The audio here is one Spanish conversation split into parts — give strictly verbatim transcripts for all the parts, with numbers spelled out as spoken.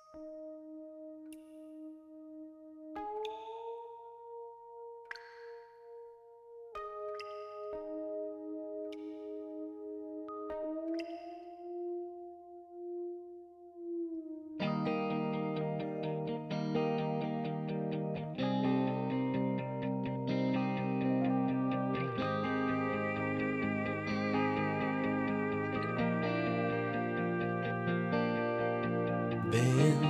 Ven,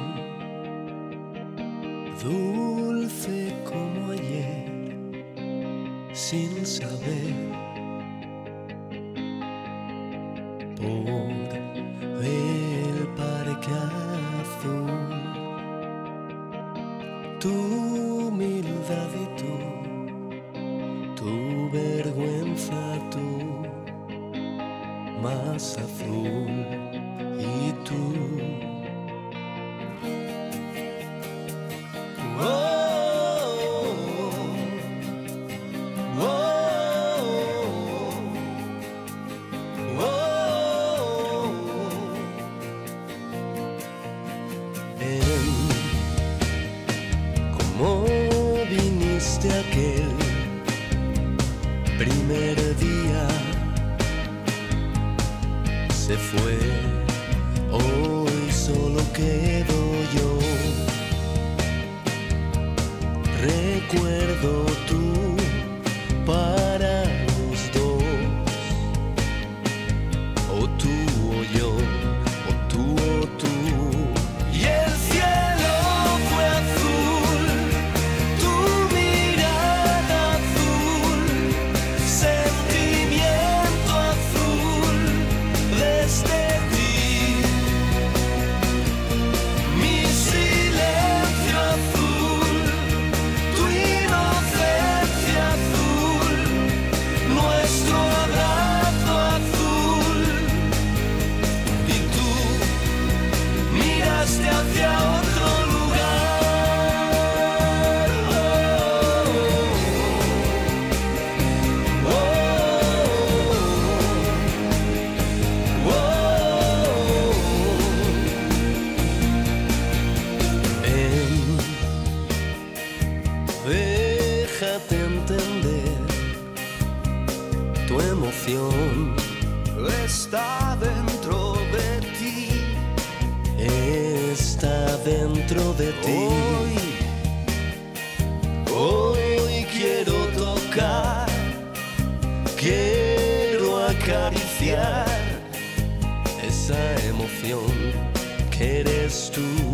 dulce como ayer, sin saber, por el parque azul, tu humildad y tú, tu vergüenza, tú, más azul y tú. Como viniste aquel primer día, se fue, hoy solo quedo yo. Recuerdo tú para los dos, o tú o yo, o tú o tú. Y el cielo fue azul, tu mirada azul, sentimiento azul desde ti. Mi silencio azul, tu inocencia azul, nuestro abrazo azul. Y tú miraste hacia otro lugar. Oh, oh, oh, oh. Ven, déjate entender, tu emoción está dentro de ti. Está dentro de ti. Hoy, hoy quiero tocar, quiero acariciar esa emoción que eres tú.